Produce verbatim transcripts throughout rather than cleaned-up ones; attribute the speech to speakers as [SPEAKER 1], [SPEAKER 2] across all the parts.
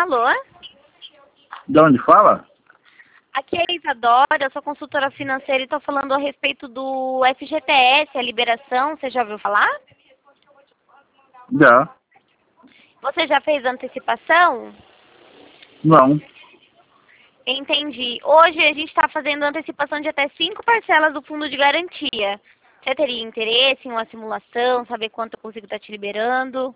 [SPEAKER 1] Alô?
[SPEAKER 2] De onde fala?
[SPEAKER 1] Aqui é a Isadora, eu sou consultora financeira e estou falando a respeito do F G T S, a liberação. Você já ouviu falar?
[SPEAKER 2] Já.
[SPEAKER 1] Você já fez antecipação?
[SPEAKER 2] Não.
[SPEAKER 1] Entendi. Hoje a gente está fazendo antecipação de até cinco parcelas do fundo de garantia. Você teria interesse em uma simulação, saber quanto eu consigo estar te liberando?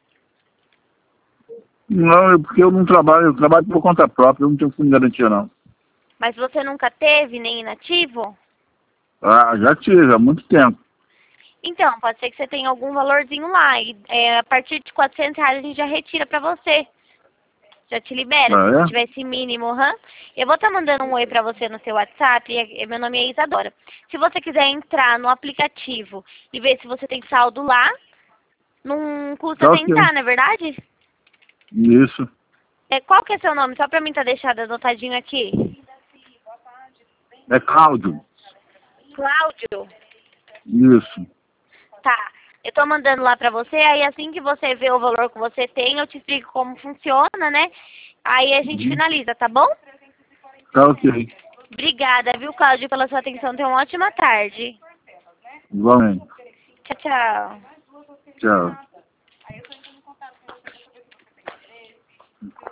[SPEAKER 2] Não, é porque eu não trabalho, eu trabalho por conta própria, eu não tenho fundo de garantia não.
[SPEAKER 1] Mas você nunca teve, nem inativo?
[SPEAKER 2] Ah, já tive, há muito tempo.
[SPEAKER 1] Então, pode ser que você tenha algum valorzinho lá. E, é, a partir de quatrocentos reais a gente já retira pra você. Já te libera, se
[SPEAKER 2] Ah,
[SPEAKER 1] não
[SPEAKER 2] é?
[SPEAKER 1] tiver esse mínimo, aham. Eu vou estar mandando um oi pra você no seu WhatsApp, e, e meu nome é Isadora. Se você quiser entrar no aplicativo e ver se você tem saldo lá, não custa
[SPEAKER 2] Tá ok.
[SPEAKER 1] tentar, não é verdade?
[SPEAKER 2] Isso.
[SPEAKER 1] É, qual que é seu nome? Só pra mim estar deixado anotadinho aqui.
[SPEAKER 2] É Cláudio.
[SPEAKER 1] Cláudio.
[SPEAKER 2] Isso.
[SPEAKER 1] Tá. Eu tô mandando lá pra você, aí assim que você vê o valor que você tem, eu te explico como funciona, né? Aí a gente
[SPEAKER 2] Uhum.
[SPEAKER 1] finaliza, tá bom?
[SPEAKER 2] Tá ok.
[SPEAKER 1] Obrigada, viu, Cláudio, pela sua atenção. Tenha uma ótima tarde.
[SPEAKER 2] Igualmente.
[SPEAKER 1] Tchau, tchau.
[SPEAKER 2] Tchau.